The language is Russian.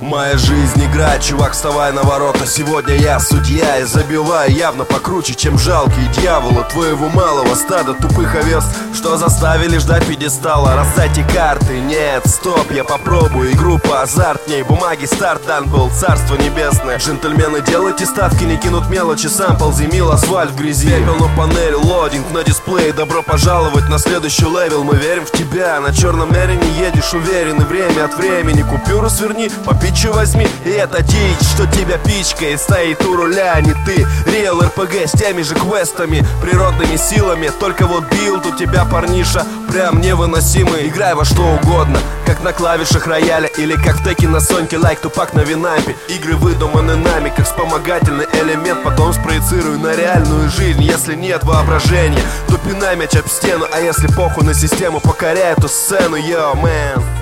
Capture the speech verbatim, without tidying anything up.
Моя жизнь игра, чувак, вставай на ворота. Сегодня я судья и забиваю явно покруче, чем жалкие дьявола твоего малого стада тупых овец, что заставили ждать пьедестала. Раздайте карты, нет, стоп, я попробую игру по азартней. Бумаги, старт дан был, царство небесное. Джентльмены, делайте ставки, не кинут мелочи. Сампл земил, асфальт в грязи. Пепел на панели, лодинг на дисплее. Добро пожаловать на следующий левел. Мы верим в тебя, на черном мерине едешь уверенный. Время от времени купюру сверни, по питчу возьми. И это дичь, что тебя пичкает, стоит у руля, а не ты. Реал эр пи джи с теми же квестами, природными силами. Только вот билд у тебя, парниша, прям невыносимый. Играй во что угодно, как на клавишах рояля или как в теке на соньке, лайк Тупак на винампе. Игры выдуманы нами, как вспомогательный элемент. Потом спроецирую на реальную жизнь. Если нет воображения, то пинай мяч об стену. А если похуй на систему, покоряй эту сцену, йо, мэн.